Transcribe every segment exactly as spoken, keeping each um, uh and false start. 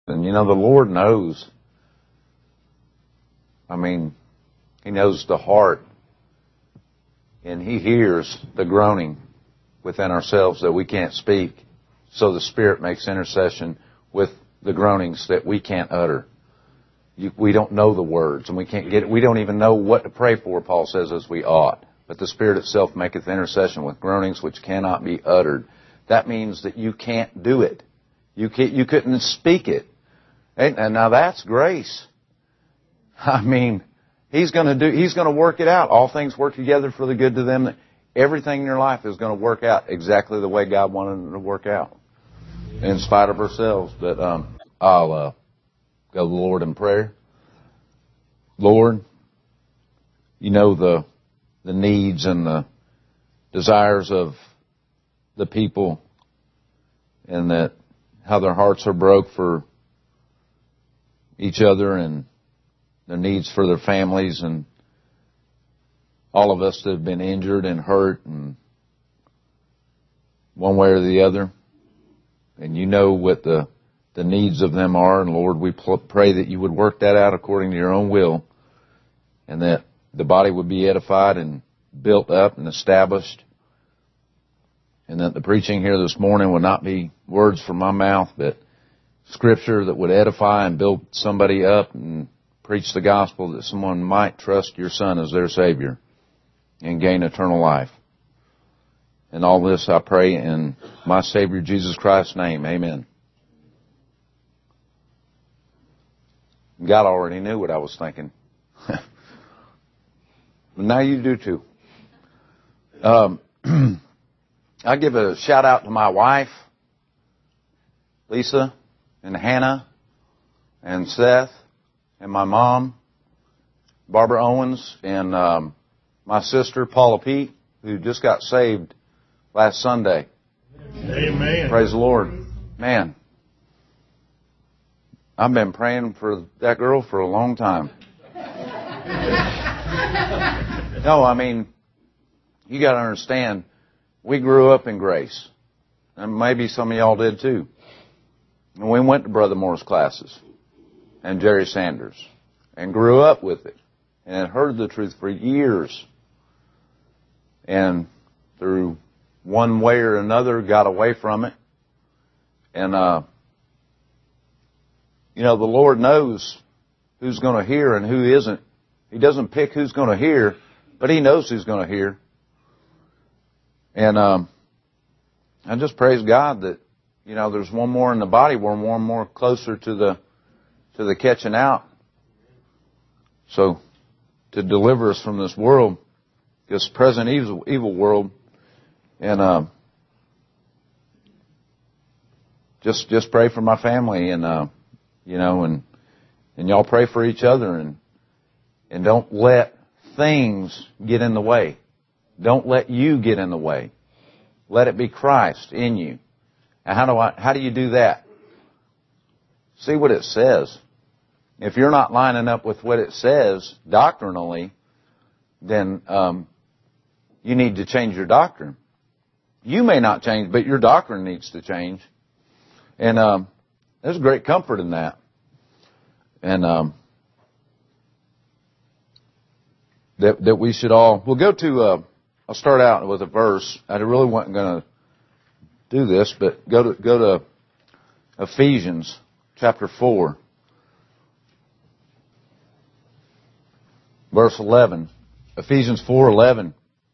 And you know, the Lord knows. I mean, He knows the heart. And He hears the groaning within ourselves that we can't speak. So the Spirit makes intercession with the groanings that we can't utter. You, we don't know the words, and we can't get it. We don't even know what to pray for, Paul says, as we ought. But the Spirit itself maketh intercession with groanings which cannot be uttered. That means that you can't do it. You can't, you couldn't speak it. And, and now that's grace. I mean, He's going to do. He's going to work it out. All things work together for the good to them. Everything in your life is going to work out exactly the way God wanted it to work out, in spite of ourselves. But um, I'll uh, go to the Lord in prayer. Lord, You know the the needs and the desires of the people, and that how their hearts are broke for each other and their needs for their families, and all of us that have been injured and hurt and one way or the other. And You know what the the needs of them are. And Lord, we pray that You would work that out according to Your own will, and that the body would be edified and built up and established, and that the preaching here this morning would not be words from my mouth, but Scripture that would edify and build somebody up and preach the gospel, that someone might trust Your Son as their Savior and gain eternal life. And all this I pray in my Savior Jesus Christ's name. Amen. God already knew what I was thinking. Now you do too. Um, I give a shout out to my wife, Lisa, and Hannah, and Seth, and my mom, Barbara Owens, and um, my sister, Paula Pete, who just got saved last Sunday. Amen. Praise the Lord. Man, I've been praying for that girl for a long time. No, I mean, you got to understand, we grew up in grace. And maybe some of y'all did too. And we went to Brother Moore's classes and Jerry Sanders and grew up with it and heard the truth for years. And through one way or another got away from it. And, uh, you know, the Lord knows who's going to hear and who isn't. He doesn't pick who's going to hear, but He knows who's going to hear. And um, I just praise God that, you know, there's one more in the body. We're one more closer to the to the catching out. So to deliver us from this world, this present evil, evil world, and uh, just just pray for my family, and uh, you know, and and y'all pray for each other, and and don't let things get in the way. Don't let you get in the way. Let it be Christ in you. And how do I, how do you do that? See what it says. If you're not lining up with what it says doctrinally, then um, you need to change your doctrine. You may not change, but your doctrine needs to change. And um, there's great comfort in that. And um, that that we should all. We'll go to. Uh, I'll start out with a verse. I really wasn't going to do this, but go to go to Ephesians chapter four, verse eleven. Ephesians four eleven.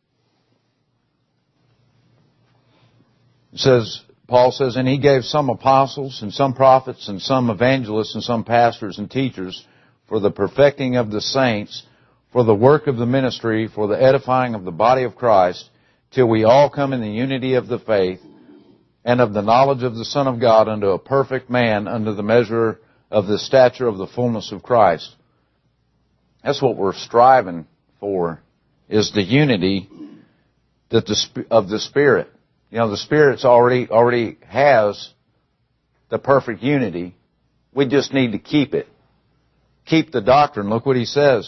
It says, Paul says, and He gave some apostles and some prophets and some evangelists and some pastors and teachers for the perfecting of the saints, for the work of the ministry, for the edifying of the body of Christ, till we all come in the unity of the faith and of the knowledge of the Son of God, unto a perfect man, unto the measure of the stature of the fullness of Christ. That's what we're striving for, is the unity that the, of the Spirit. You know, the Spirit's already already has the perfect unity. We just need to keep it. Keep the doctrine. Look what he says.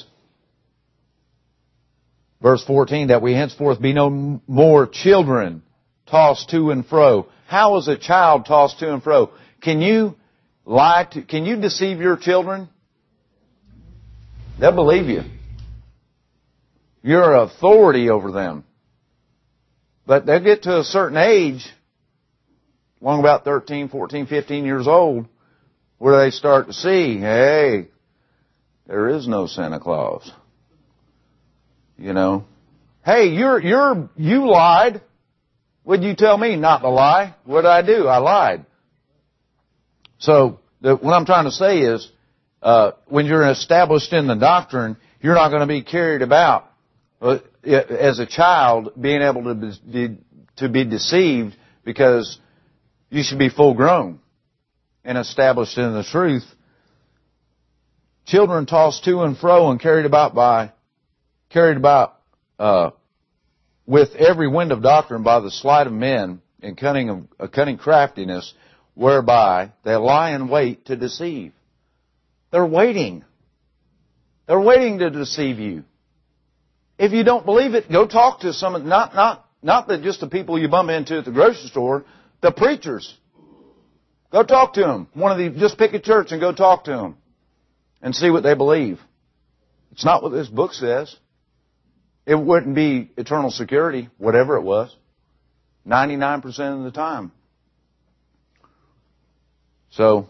Verse fourteen, that we henceforth be no more children tossed to and fro. How is a child tossed to and fro? Can you lie to, can you deceive your children? They'll believe you. You're authority over them. But they'll get to a certain age, along about thirteen, fourteen, fifteen years old, where they start to see, hey, there is no Santa Claus. You know, hey, you're, you're, you lied. What'd you tell me not to lie? What did I do? I lied. So, the, what I'm trying to say is, uh, when you're established in the doctrine, you're not going to be carried about, uh, as a child, being able to be, to be deceived, because you should be full grown and established in the truth. Children tossed to and fro and carried about by, carried about, uh, with every wind of doctrine by the sleight of men and cunning of, uh, cunning craftiness, whereby they lie in wait to deceive. They're waiting. They're waiting to deceive you. If you don't believe it, go talk to some, not, not, not that just the people you bump into at the grocery store, the preachers. Go talk to them. One of the, just pick a church and go talk to them and see what they believe. It's not what this book says. It wouldn't be eternal security, whatever it was, ninety-nine percent of the time. So,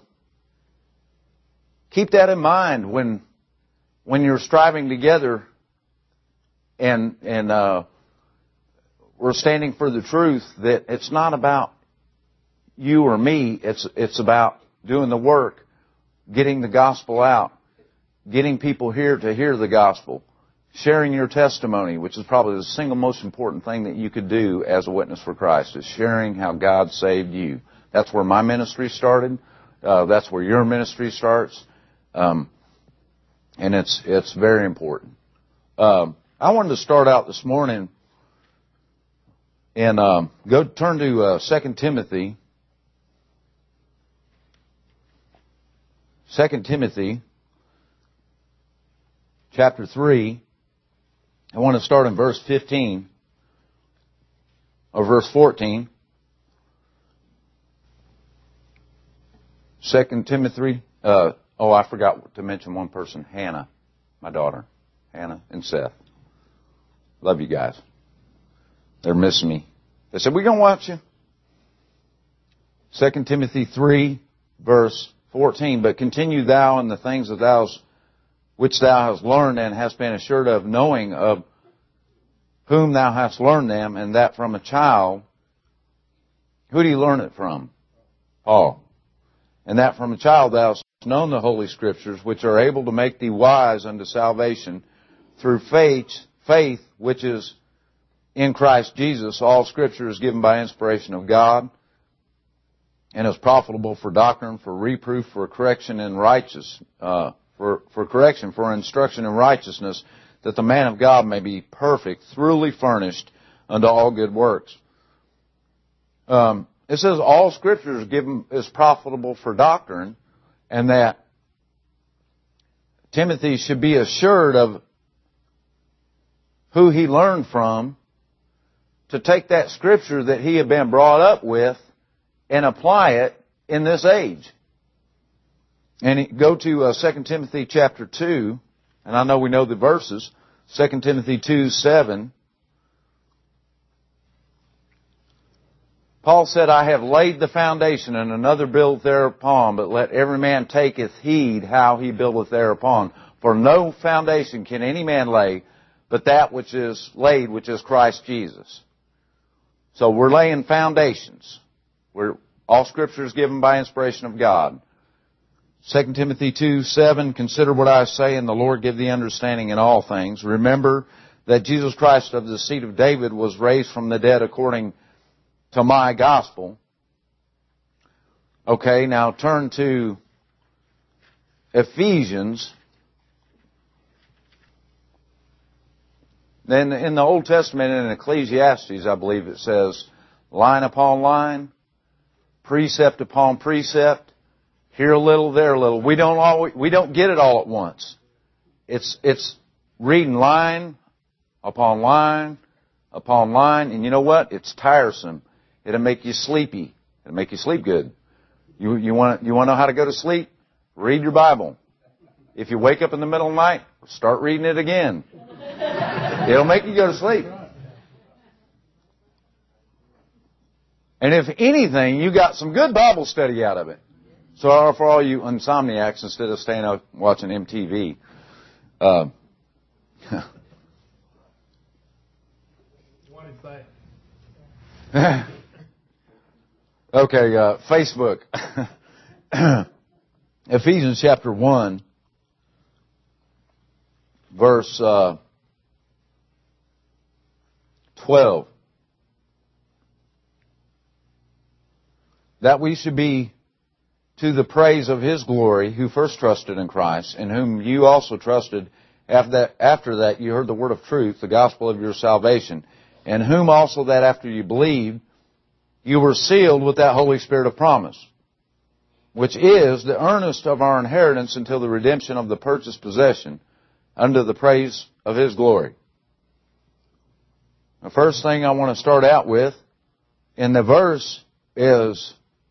keep that in mind when, when you're striving together and, and, uh, we're standing for the truth, that it's not about you or me. It's, it's about doing the work, getting the gospel out, getting people here to hear the gospel, sharing your testimony, which is probably the single most important thing that you could do as a witness for Christ, is sharing how God saved you. That's where my ministry started. Uh, that's where your ministry starts. Um, and it's, it's very important. Um, I wanted to start out this morning and, um, go turn to, uh, Second Timothy. Second Timothy, chapter three. I want to start in verse fifteen, or verse fourteen. Second Timothy, uh, oh, I forgot to mention one person, Hannah, my daughter, Hannah and Seth. Love you guys. They're missing me. They said, we're going to watch you. Second Timothy three, verse fourteen, but continue thou in the things that thou which thou hast learned and hast been assured of, knowing of whom thou hast learned them, and that from a child. Who do you learn it from? Paul. And that from a child thou hast known the Holy Scriptures, which are able to make thee wise unto salvation through faith, faith which is in Christ Jesus. All Scripture is given by inspiration of God, and is profitable for doctrine, for reproof, for correction in righteous, uh, for, for correction, for instruction in righteousness, that the man of God may be perfect, thoroughly furnished unto all good works. Um, it says all Scripture is given, is profitable for doctrine, and that Timothy should be assured of who he learned from, to take that Scripture that he had been brought up with and apply it in this age. And go to uh, Second Timothy chapter two, and I know we know the verses. Second Timothy two, seven. Paul said, I have laid the foundation, and another buildeth thereupon, but let every man taketh heed how he buildeth thereupon. For no foundation can any man lay, but that which is laid, which is Christ Jesus. So we're laying foundations. We're, all Scripture is given by inspiration of God. Second Timothy two, seven, consider what I say, and the Lord give thee understanding in all things. Remember that Jesus Christ of the seed of David was raised from the dead according to my gospel. Okay, now turn to Ephesians. Then in the Old Testament, in Ecclesiastes, I believe it says, line upon line, precept upon precept, here a little, there a little. We don't always, we don't get it all at once. It's, it's reading line upon line upon line, and you know what? It's tiresome. It'll make you sleepy. It'll make you sleep good. You, you want, you want to know how to go to sleep? Read your Bible. If you wake up in the middle of the night, start reading it again. It'll make you go to sleep. And if anything, you got some good Bible study out of it. So for all you insomniacs, instead of staying up watching M T V, uh, okay, uh, Facebook. Ephesians chapter one, verse uh, twelve. That we should be to the praise of His glory, who first trusted in Christ, in whom you also trusted. After that, after that you heard the word of truth, the gospel of your salvation, in whom also that after you believed, you were sealed with that Holy Spirit of promise, which is the earnest of our inheritance until the redemption of the purchased possession, unto the praise of His glory. The first thing I want to start out with in the verse is,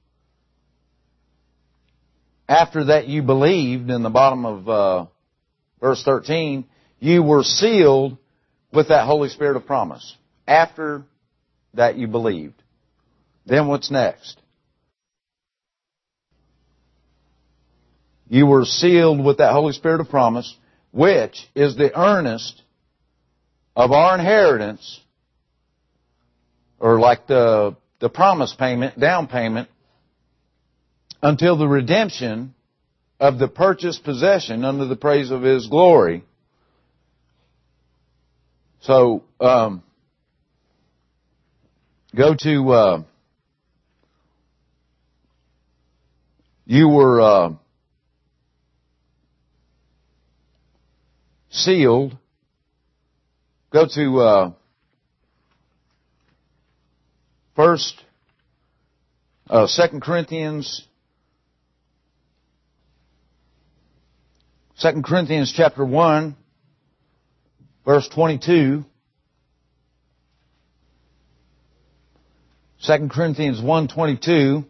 after that you believed, in the bottom of uh, verse thirteen, you were sealed with that Holy Spirit of promise. After that you believed. Then what's next? You were sealed with that Holy Spirit of promise, which is the earnest of our inheritance, or like the, the promise payment, down payment, until the redemption of the purchased possession under the praise of His glory. So, um, go to, uh, you were uh, sealed. Go to uh, first, uh, Second Corinthians. Second Corinthians chapter one, verse twenty-two. Second Corinthians one twenty-two.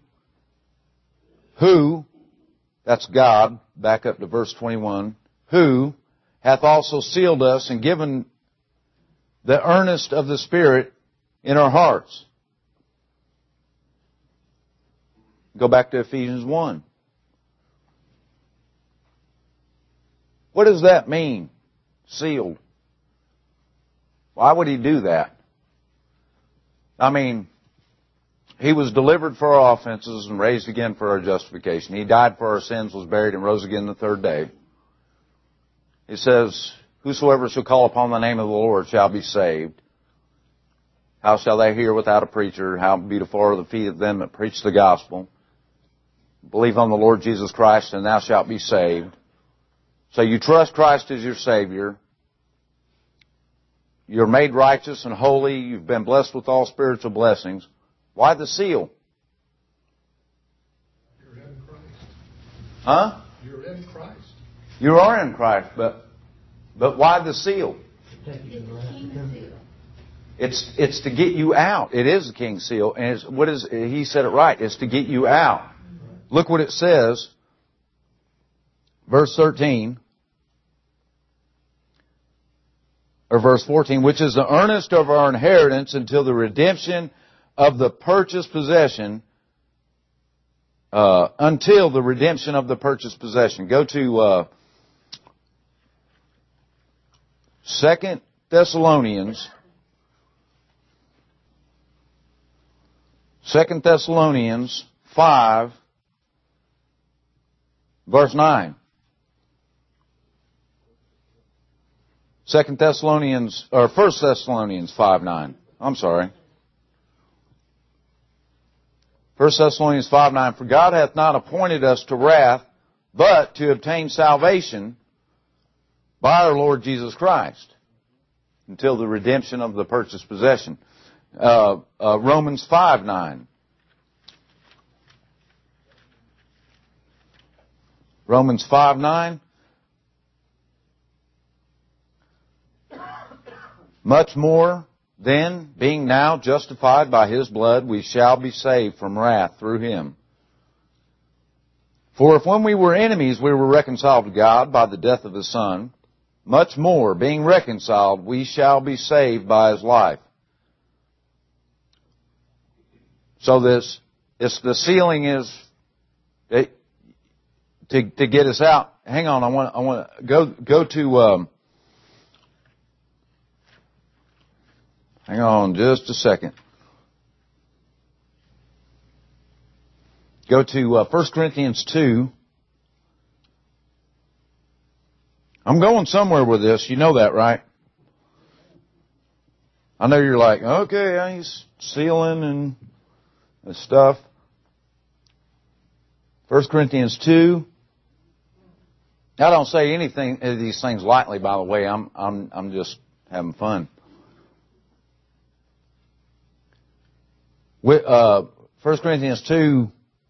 Who, that's God, back up to verse twenty-one, who hath also sealed us and given the earnest of the Spirit in our hearts. Go back to Ephesians one. What does that mean? Sealed. Why would He do that? I mean, He was delivered for our offenses and raised again for our justification. He died for our sins, was buried, and rose again the third day. It says, whosoever shall call upon the name of the Lord shall be saved. How shall they hear without a preacher? How beautiful are the feet of them that preach the gospel. Believe on the Lord Jesus Christ, and thou shalt be saved. So you trust Christ as your Savior. You're made righteous and holy. You've been blessed with all spiritual blessings. Why the seal? You're in Christ. Huh? You're in Christ. You are in Christ, but but why the seal? It's it's to get you out. It is the King's seal, and it's, what is he said it right? It's to get you out. Look what it says, verse thirteen. Or verse fourteen, which is the earnest of our inheritance until the redemption of the purchased possession, uh, until the redemption of the purchased possession. Go to uh, Second Thessalonians, Second Thessalonians five, verse nine. Second Thessalonians, or First Thessalonians five nine. I'm sorry. First Thessalonians five nine. For God hath not appointed us to wrath, but to obtain salvation by our Lord Jesus Christ, until the redemption of the purchased possession. Uh, uh, Romans five nine. Romans five nine. Much more, then, being now justified by His blood, we shall be saved from wrath through Him. For if when we were enemies we were reconciled to God by the death of His Son, much more, being reconciled, we shall be saved by His life. So this, it's the sealing is it, to to get us out. Hang on, I want I want to go go to. Um, hang on, just a second. Go to uh, First Corinthians two. I'm going somewhere with this. You know that, right? I know you're like, okay, he's sealing and, and stuff. First Corinthians two. I don't say anything of these things lightly, by the way. I'm I'm I'm just having fun. With, uh, First Corinthians two.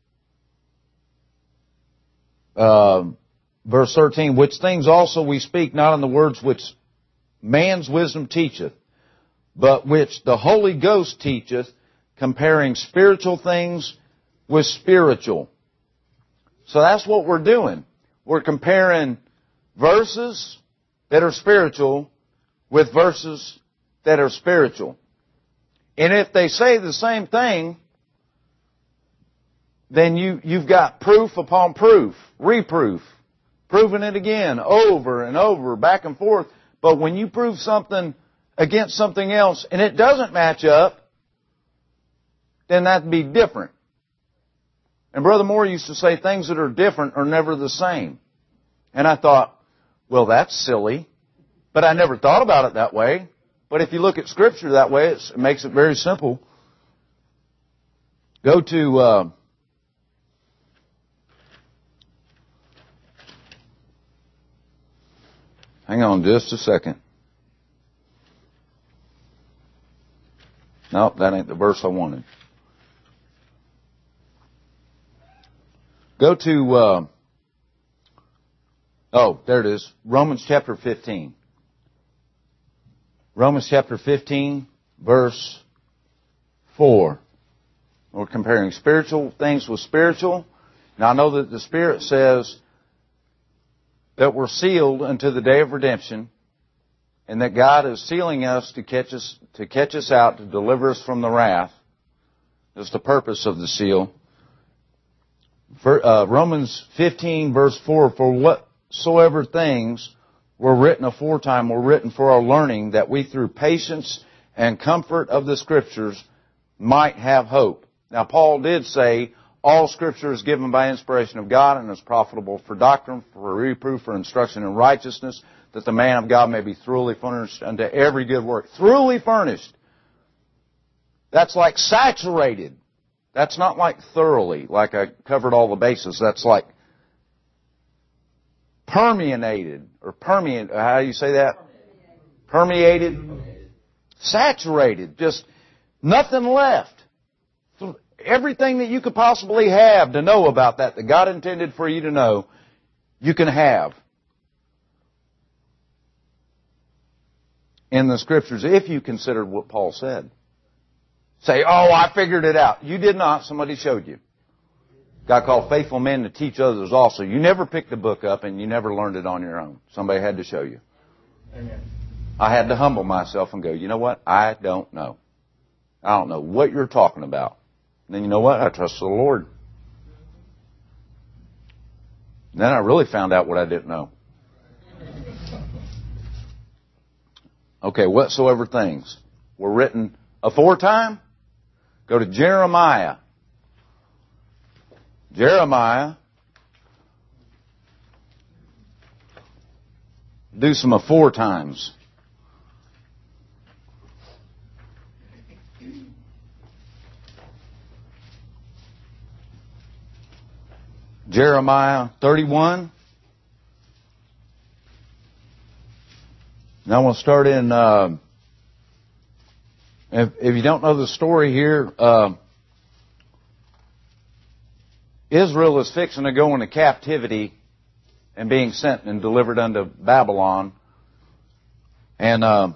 Uh, verse thirteen, which things also we speak not in the words which man's wisdom teacheth, but which the Holy Ghost teacheth, comparing spiritual things with spiritual. So that's what we're doing. We're comparing verses that are spiritual with verses that are spiritual. And if they say the same thing, then you, you've got proof upon proof, reproof, proving it again, over and over, back and forth. But when you prove something against something else and it doesn't match up, then that'd be different. And Brother Moore used to say things that are different are never the same. And I thought, well, that's silly. But I never thought about it that way. But if you look at Scripture that way, it's, it makes it very simple. Go to... Uh, Hang on just a second. Nope, that ain't the verse I wanted. Go to, uh, oh, there it is. Romans chapter fifteen. Romans chapter fifteen, verse four. We're comparing spiritual things with spiritual. Now I know that the Spirit says that we're sealed unto the day of redemption, and that God is sealing us to catch us to catch us out, to deliver us from the wrath. That's the purpose of the seal. For, uh, Romans fifteen, verse four, for whatsoever things were written aforetime were written for our learning, that we through patience and comfort of the Scriptures might have hope. Now, Paul did say, all Scripture is given by inspiration of God and is profitable for doctrine, for reproof, for instruction in righteousness, that the man of God may be thoroughly furnished unto every good work. Thoroughly furnished. That's like saturated. That's not like thoroughly, like I covered all the bases. That's like permeated, or permeate, how do you say that? Permeated. Permeated. Saturated. Just nothing left. Everything that you could possibly have to know about that, that God intended for you to know, you can have in the Scriptures if you considered what Paul said. Say, oh, I figured it out. You did not. Somebody showed you. God called faithful men to teach others also. You never picked the book up and you never learned it on your own. Somebody had to show you. Amen. I had to humble myself and go, you know what? I don't know. I don't know what you're talking about. And then you know what? I trust the Lord. And then I really found out what I didn't know. Okay, whatsoever things were written aforetime, go to Jeremiah. Jeremiah. Do some aforetimes. Jeremiah thirty-one. Now we'll start in, uh, if, if you don't know the story here, uh, Israel is fixing to go into captivity and being sent and delivered unto Babylon. And uh,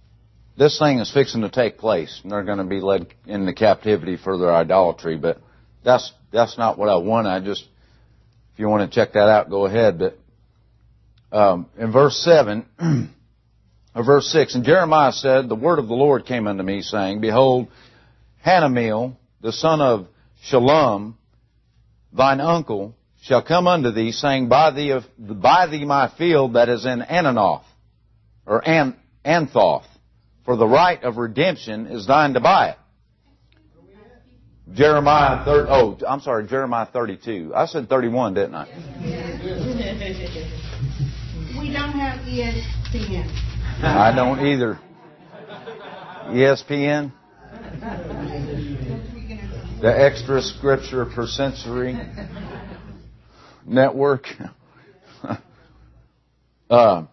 this thing is fixing to take place. And they're going to be led into captivity for their idolatry. But that's that's not what I want. I just, if you want to check that out, go ahead. But um, in verse seven, or verse six, and Jeremiah said, the word of the Lord came unto me, saying, Behold, Hanameel, the son of Shallum, thine uncle, shall come unto thee, saying, Buy thee, of, buy thee my field that is in Ananoth, or An, Anthoth, for the right of redemption is thine to buy it. Jeremiah thirty. Oh, I'm sorry, Jeremiah thirty-two. I said thirty-one, didn't I? We don't have E S P N. I don't either. E S P N? The Extra Scripture Per Sensory Network. uh,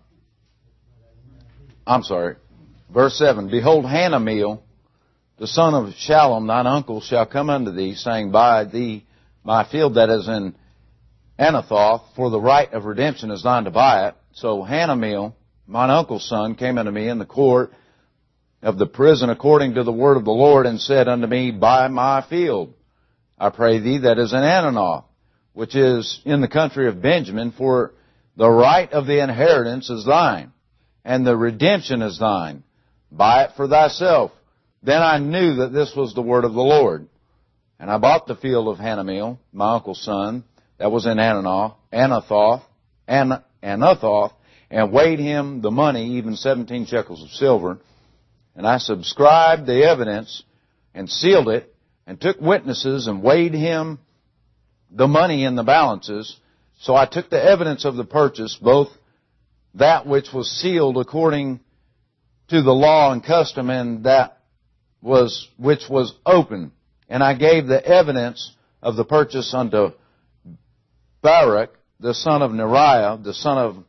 I'm sorry. Verse seven. Behold, Hanameel, the son of Shallum, thine uncle, shall come unto thee, saying, Buy thee my field that is in Anathoth, for the right of redemption is thine to buy it. So Hanameel, mine uncle's son, came unto me in the court of the prison according to the word of the Lord, and said unto me, Buy my field, I pray thee, that is in Ananoth, which is in the country of Benjamin, for the right of the inheritance is thine, and the redemption is thine. Buy it for thyself. Then I knew that this was the word of the Lord. And I bought the field of Hanameel, my uncle's son, that was in Ananoth, Anathoth, An- Anathoth, and weighed him the money, even seventeen shekels of silver. And I subscribed the evidence and sealed it, and took witnesses and weighed him the money in the balances. So I took the evidence of the purchase, both that which was sealed according to the law and custom, and that was which was open. And I gave the evidence of the purchase unto Baruch, the son of Neriah, the son of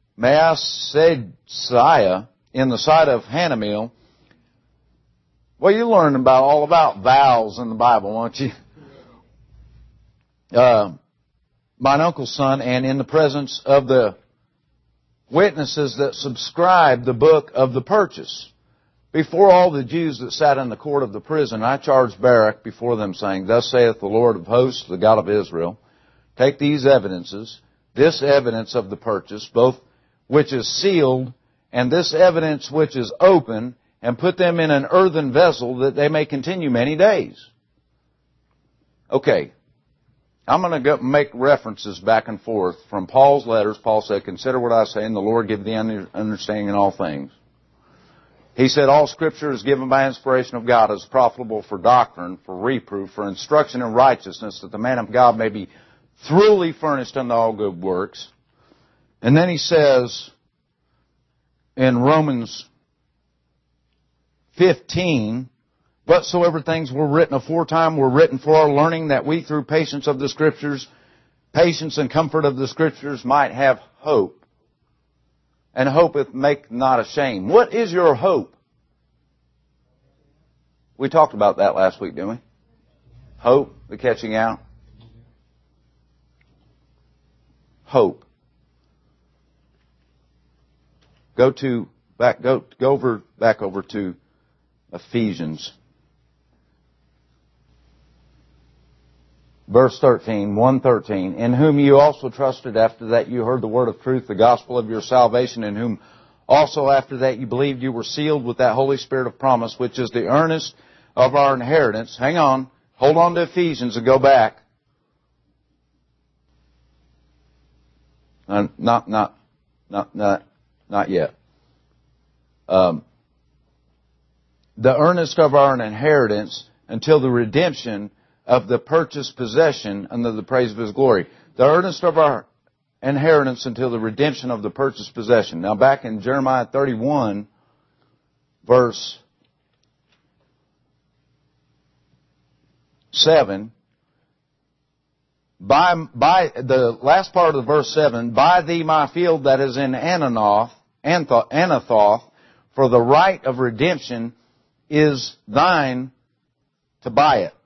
Maaseiah, in the sight of Hanameel. Well, you learn about all about vows in the Bible, won't you? Uh, mine uncle's son, and in the presence of the witnesses that subscribed the book of the purchase. Before all the Jews that sat in the court of the prison, I charged Baruch before them, saying, Thus saith the Lord of hosts, the God of Israel, Take these evidences, this evidence of the purchase, both which is sealed, and this evidence which is open, and put them in an earthen vessel, that they may continue many days. Okay. I'm going to go make references back and forth from Paul's letters. Paul said, Consider what I say, and the Lord give thee understanding in all things. He said, All Scripture is given by inspiration of God, is profitable for doctrine, for reproof, for instruction in righteousness, that the man of God may be thoroughly furnished unto all good works. And then he says in Romans fifteen, Whatsoever things were written aforetime were written for our learning, that we through patience of the Scriptures, patience and comfort of the Scriptures, might have hope. And hopeth make not ashamed. What is your hope? We talked about that last week, didn't we? Hope, the catching out. Hope. Go to back. Go go over back over to Ephesians, verse thirteen, one thirteen. In whom you also trusted, after that you heard the word of truth, the gospel of your salvation, in whom also after that you believed, you were sealed with that Holy Spirit of promise, which is the earnest of our inheritance. Hang on. Hold on to Ephesians and go back. Uh, not, not, not, not, not yet. Um, the earnest of our inheritance until the redemption of the purchased possession under the praise of His glory. The earnest of our inheritance until the redemption of the purchased possession. Now back in Jeremiah thirty-one, verse seven, by, by the last part of the verse seven, Buy thee my field that is in Ananoth, Anathoth, for the right of redemption is thine to buy it.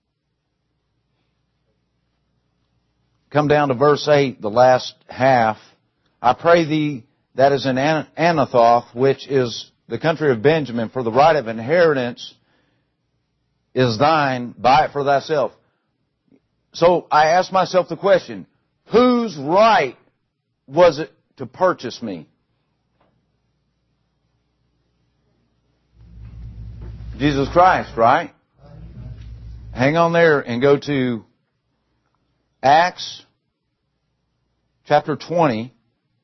Come down to verse eight, the last half. I pray thee that is in Anathoth, which is the country of Benjamin, for the right of inheritance is thine, buy it for thyself. so I asked myself the question, whose right was it to purchase me? Jesus Christ, right? Hang on there and go to Acts chapter twenty.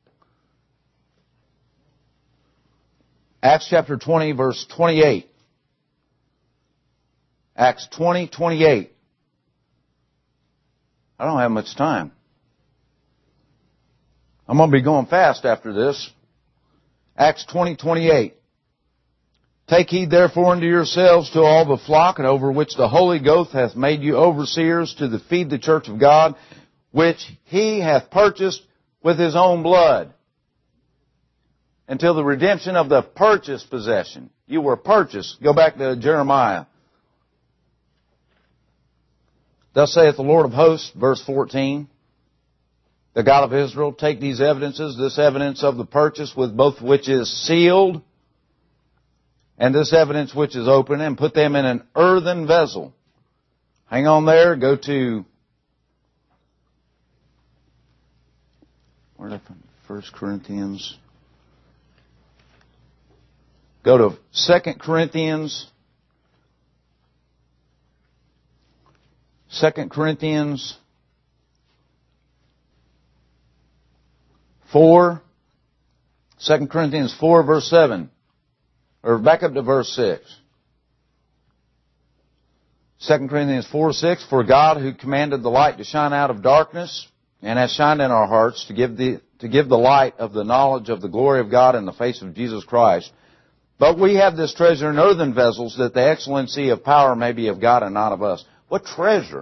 Acts chapter twenty, verse twenty-eight. Acts twenty, twenty-eight. I don't have much time. I'm going to be going fast after this. Acts twenty, twenty-eight. Take heed therefore unto yourselves to all the flock, and over which the Holy Ghost hath made you overseers, to the feed the church of God, which He hath purchased with His own blood, until the redemption of the purchased possession. You were purchased. Go back to Jeremiah. Thus saith the Lord of hosts, verse fourteen, the God of Israel, take these evidences, this evidence of the purchase, with both which is sealed, and this evidence which is open, and put them in an earthen vessel. Hang on there. Go to where did I find First Corinthians? Go to Second Corinthians. Second Corinthians four. Second Corinthians four, verse seven. Or back up to verse six. Second Corinthians four, six. For God, who commanded the light to shine out of darkness, and has shined in our hearts to give the to give the light of the knowledge of the glory of God in the face of Jesus Christ. But we have this treasure in earthen vessels, that the excellency of power may be of God and not of us. What treasure?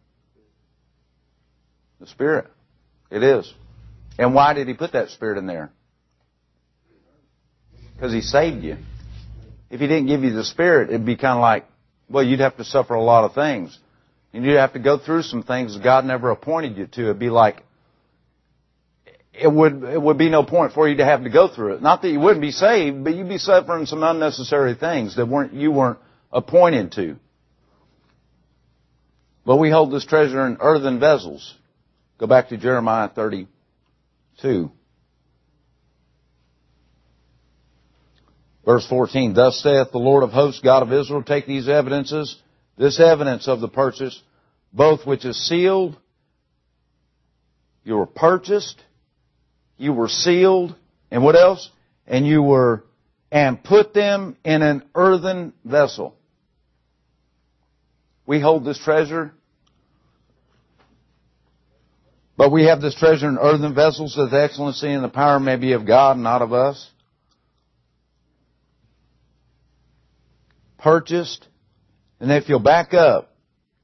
The Spirit. It is. And why did He put that Spirit in there? Because He saved you. If He didn't give you the Spirit, it'd be kind of like, well, you'd have to suffer a lot of things. And you'd have to go through some things God never appointed you to. It'd be like, it would, it would be no point for you to have to go through it. Not that you wouldn't be saved, but you'd be suffering some unnecessary things that weren't, you weren't appointed to. But we hold this treasure in earthen vessels. Go back to Jeremiah thirty-two. Verse fourteen, thus saith the Lord of hosts, God of Israel, take these evidences, this evidence of the purchase, both which is sealed. You were purchased, you were sealed, and what else? And you were, and put them in an earthen vessel. We hold this treasure, but we have this treasure in earthen vessels, that the excellency and the power may be of God, not of us. Purchased. And if you'll back up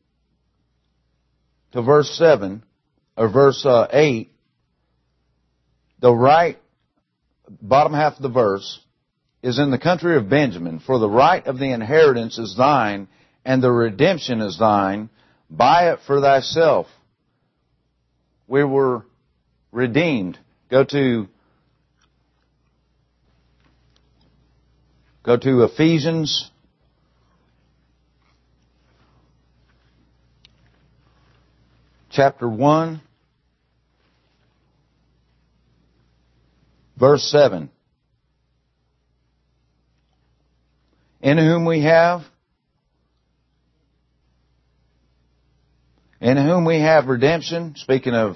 to verse seven, or verse uh, eight, the right, bottom half of the verse, is in the country of Benjamin. For the right of the inheritance is thine, and the redemption is thine. Buy it for thyself. We were redeemed. Go to, go to Ephesians chapter one, verse seven. In whom we have, in whom we have redemption, speaking of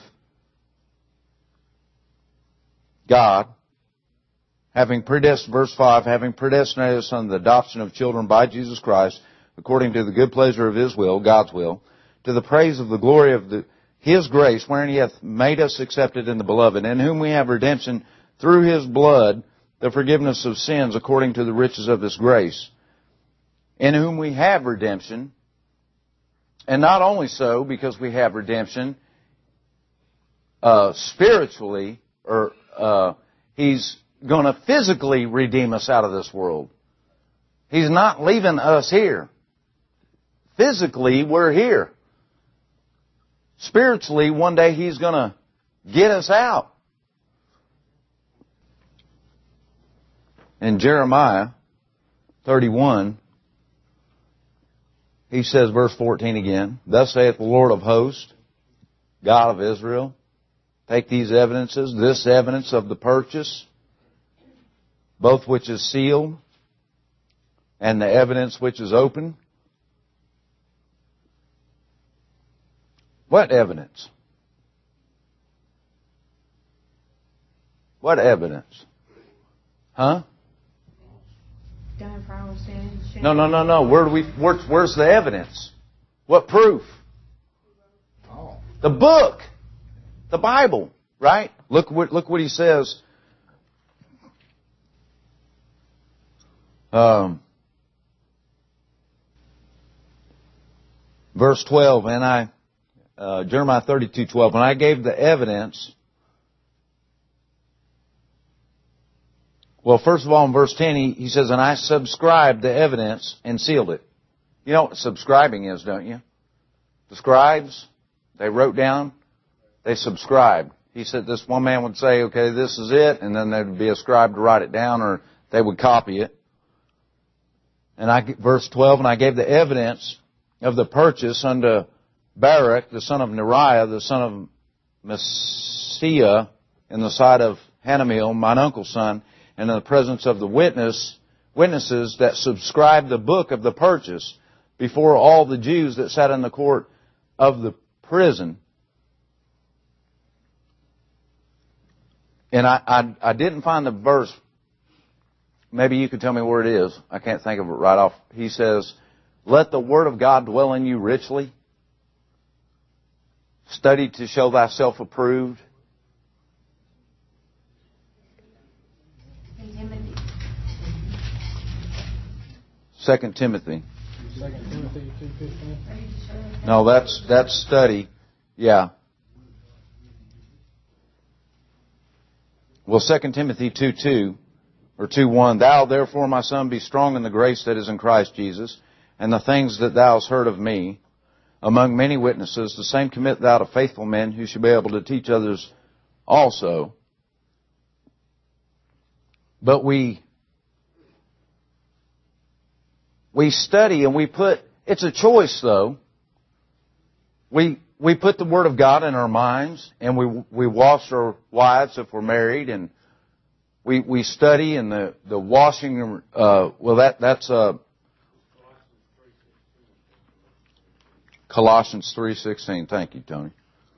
God, having predestined, verse five, having predestinated us unto the adoption of children by Jesus Christ, according to the good pleasure of His will, God's will, to the praise of the glory of the, His grace, wherein He hath made us accepted in the Beloved, in whom we have redemption through His blood, the forgiveness of sins, according to the riches of His grace, in whom we have redemption. And not only so, because we have redemption, uh, spiritually, or uh, He's going to physically redeem us out of this world. He's not leaving us here. Physically, we're here. Spiritually, one day He's going to get us out. In Jeremiah thirty-one, he says, verse fourteen again, thus saith the Lord of hosts, God of Israel, take these evidences, this evidence of the purchase, both which is sealed, and the evidence which is open. What evidence? What evidence? Huh? Done for our sins. No, no, no, no. Where do we? Where, where's the evidence? What proof? Oh. The book, the Bible, right? Look what look what he says. Um, verse twelve, and I, uh, Jeremiah thirty-two twelve, and I gave the evidence. Well, first of all, in verse ten, he, he says, and I subscribed the evidence and sealed it. You know what subscribing is, don't you? The scribes, they wrote down, they subscribed. He said this one man would say, okay, this is it, and then there would be a scribe to write it down, or they would copy it. And I, verse twelve, and I gave the evidence of the purchase unto Baruch, the son of Neriah, the son of Messiah, in the sight of Hanamel, mine uncle's son, and in the presence of the witness, witnesses that subscribed the book of the purchase before all the Jews that sat in the court of the prison. And I, I, I didn't find the verse. Maybe you could tell me where it is. I can't think of it right off. He says, let the word of God dwell in you richly. Study to show thyself approved. Second Timothy. Second Timothy two fifteen. No, that's that's study. Yeah. Well, Second Timothy two two or two one. Thou therefore, my son, be strong in the grace that is in Christ Jesus, and the things that thou hast heard of me among many witnesses, the same commit thou to faithful men who shall be able to teach others also. But we We study and we put, it's a choice though. We, we put the Word of God in our minds and we, we wash our wives if we're married, and we, we study, and the, the washing, uh, well that, that's, uh, Colossians three sixteen. Thank you, Tony.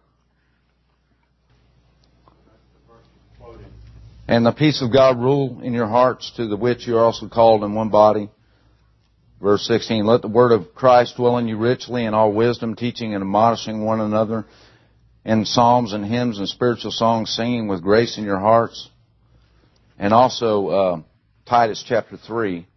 And the peace of God rule in your hearts, to the which you are also called in one body. Verse sixteen, let the word of Christ dwell in you richly in all wisdom, teaching and admonishing one another in psalms and hymns and spiritual songs, singing with grace in your hearts. And also uh, Titus chapter three.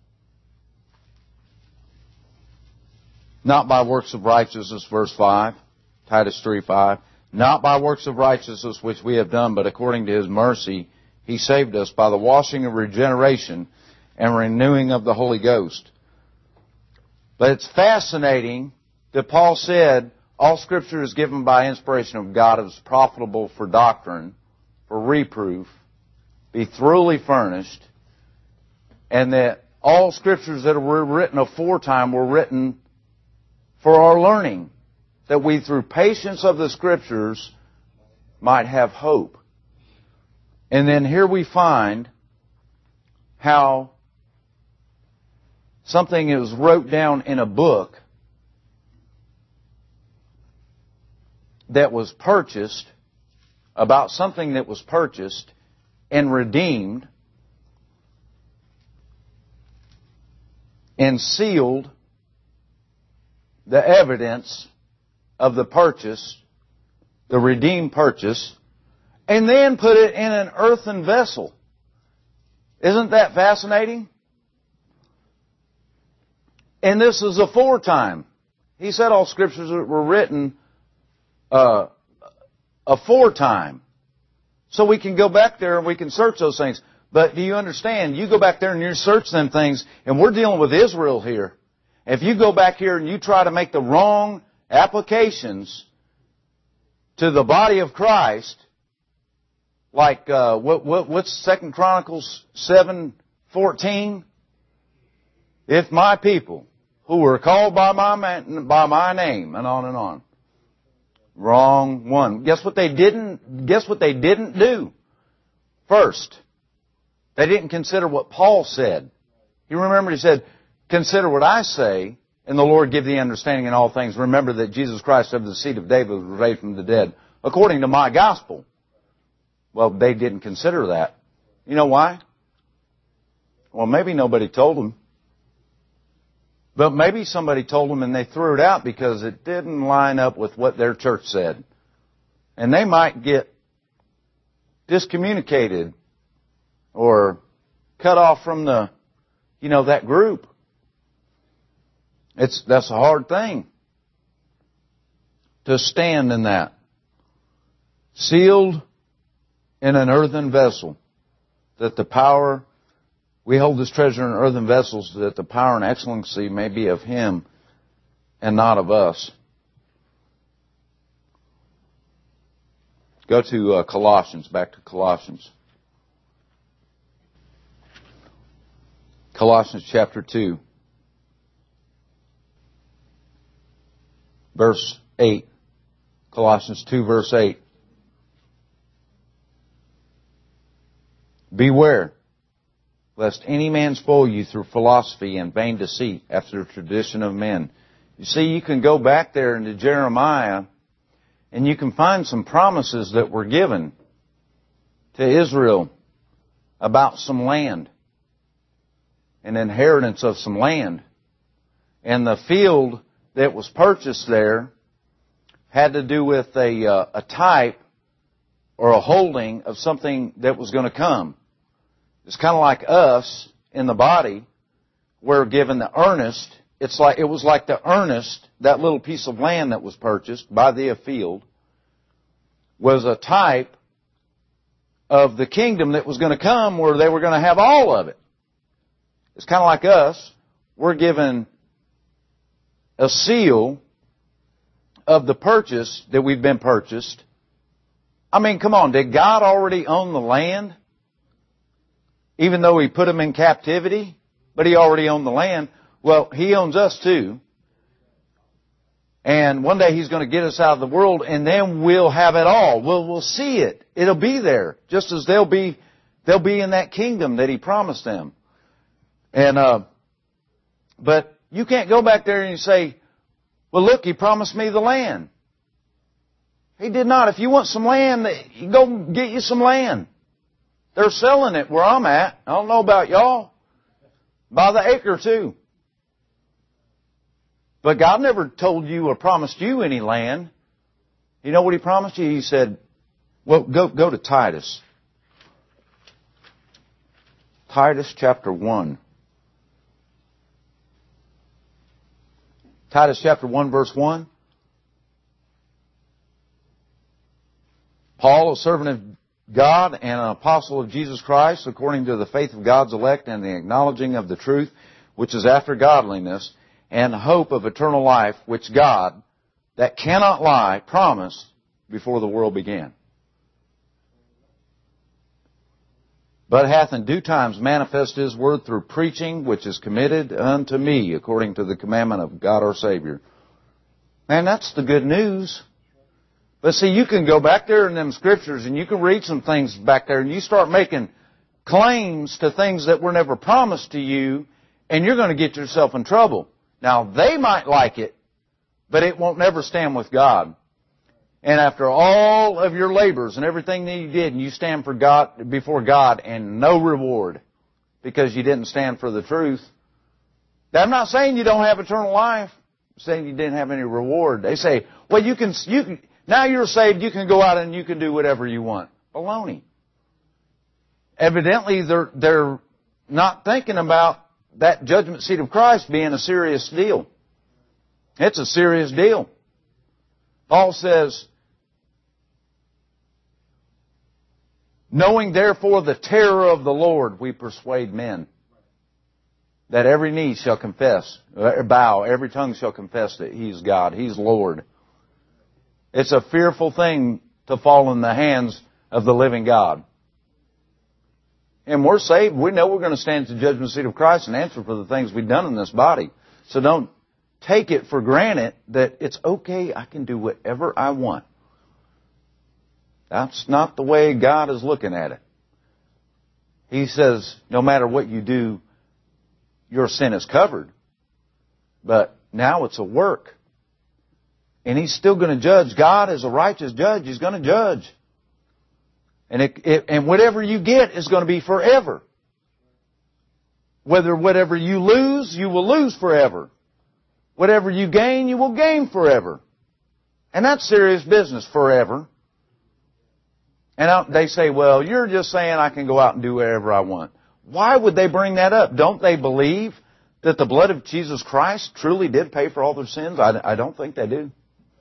Not by works of righteousness, verse five, Titus three five. Not by works of righteousness which we have done, but according to His mercy He saved us by the washing of regeneration and renewing of the Holy Ghost. But it's fascinating that Paul said, all Scripture is given by inspiration of God, is profitable for doctrine, for reproof, be thoroughly furnished, and that all Scriptures that were written aforetime were written for our learning, that we through patience of the Scriptures might have hope. And then here we find how something is wrote down in a book that was purchased, about something that was purchased and redeemed and sealed, the evidence of the purchase, the redeemed purchase, and then put it in an earthen vessel. Isn't that fascinating? And this is aforetime. He said all Scriptures were written uh, aforetime. So we can go back there and we can search those things. But do you understand? You go back there and you search them things, and we're dealing with Israel here. If you go back here and you try to make the wrong applications to the body of Christ, like uh, what, what what's Second Chronicles seven fourteen? If my people, who are called by my, man, by my name, and on and on. Wrong one. Guess what they didn't, guess what they didn't do? First, they didn't consider what Paul said. You remember he said, consider what I say, and the Lord give thee understanding in all things. Remember that Jesus Christ of the seed of David was raised from the dead, according to my gospel. Well, they didn't consider that. You know why? Well, maybe nobody told them. But maybe somebody told them and they threw it out because it didn't line up with what their church said. And they might get discommunicated or cut off from the, you know, that group. It's, that's a hard thing to stand in that. Sealed in an earthen vessel, that the power, we hold this treasure in earthen vessels, that the power and excellency may be of Him and not of us. Go to uh, Colossians, back to Colossians. Colossians chapter two. Verse eight. Colossians two verse eight. Beware, lest any man spoil you through philosophy and vain deceit after the tradition of men. You see, you can go back there into Jeremiah and you can find some promises that were given to Israel about some land, an inheritance of some land. And the field that was purchased there had to do with a, uh, a type or a holding of something that was going to come. It's kind of like us in the body. We're given the earnest. It's like, it was like the earnest, that little piece of land that was purchased by the field, was a type of the kingdom that was going to come where they were going to have all of it. It's kind of like us. We're given a seal of the purchase that we've been purchased. I mean, come on, did God already own the land? Even though He put them in captivity, but He already owned the land. Well, He owns us too. And one day He's going to get us out of the world, and then we'll have it all. We'll, we'll see it. It'll be there, just as they'll be, they'll be in that kingdom that He promised them. And, uh, but you can't go back there and say, well, look, He promised me the land. He did not. If you want some land, you go get you some land. They're selling it where I'm at. I don't know about y'all. By the acre too. But God never told you or promised you any land. You know what He promised you? He said, well, go, go to Titus. Titus chapter one. Titus chapter one verse one. Paul, a servant of God and an apostle of Jesus Christ, according to the faith of God's elect and the acknowledging of the truth, which is after godliness, and hope of eternal life, which God, that cannot lie, promised before the world began. But hath in due times manifested His word through preaching, which is committed unto me, according to the commandment of God our Savior. Man, that's the good news. But see, you can go back there in them scriptures and you can read some things back there and you start making claims to things that were never promised to you, and you're going to get yourself in trouble. Now, they might like it, but it won't never stand with God. And after all of your labors and everything that you did, and you stand for God, before God, and no reward because you didn't stand for the truth. I'm not saying you don't have eternal life. I'm saying you didn't have any reward. They say, well, you can, you can, now you're saved, you can go out and you can do whatever you want. Baloney. Evidently, they're, they're not thinking about that judgment seat of Christ being a serious deal. It's a serious deal. Paul says, knowing therefore the terror of the Lord, we persuade men, that every knee shall confess, bow, every tongue shall confess that He's God, He's Lord. It's a fearful thing to fall in the hands of the living God. And we're saved. We know we're going to stand at the judgment seat of Christ and answer for the things we've done in this body. So don't, take it for granted that it's okay, I can do whatever I want. That's not the way God is looking at it. He says, no matter what you do, your sin is covered. But now it's a work. And He's still going to judge. God is a righteous judge. He's going to judge. And it, it, and whatever you get is going to be forever. Whether whatever you lose, you will lose forever. Whatever you gain, you will gain forever. And that's serious business, forever. And they say, well, you're just saying I can go out and do whatever I want. Why would they bring that up? Don't they believe that the blood of Jesus Christ truly did pay for all their sins? I, I don't think they do.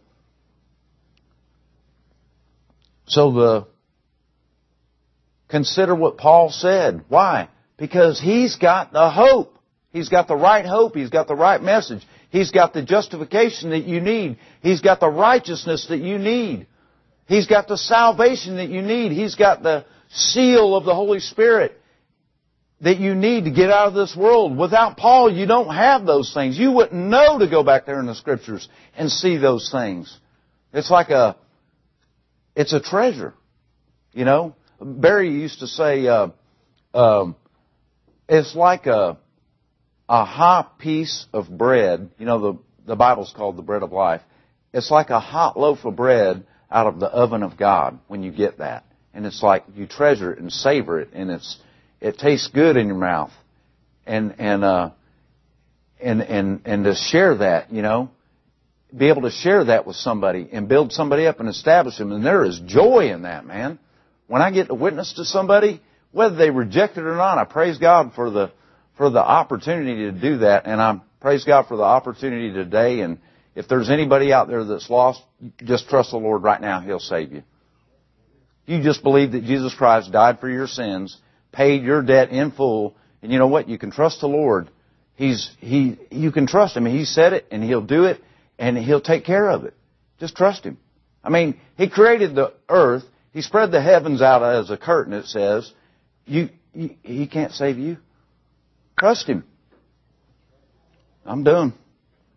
So the consider what Paul said. Why? Because he's got the hope. He's got the right hope. He's got the right message. He's got the justification that you need. He's got the righteousness that you need. He's got the salvation that you need. He's got the seal of the Holy Spirit that you need to get out of this world. Without Paul, you don't have those things. You wouldn't know to go back there in the Scriptures and see those things. It's like a, it's a treasure. You know, Barry used to say, uh, um, it's like a, a hot piece of bread. You know, the, the Bible's called the bread of life. It's like a hot loaf of bread out of the oven of God when you get that. And it's like you treasure it and savor it, and it's it tastes good in your mouth. And and uh and and and to share that, you know, be able to share that with somebody and build somebody up and establish them, and there is joy in that, man. When I get to witness to somebody, whether they reject it or not, I praise God for the for the opportunity to do that, and I praise God for the opportunity today. And if there's anybody out there that's lost, just trust the Lord right now. He'll save you. You just believe that Jesus Christ died for your sins, paid your debt in full, and you know what? You can trust the Lord. He's He. You can trust Him. He said it, and He'll do it, and He'll take care of it. Just trust Him. I mean, He created the earth. He spread the heavens out as a curtain, it says. You, you He can't save you. Trust Him. I'm done.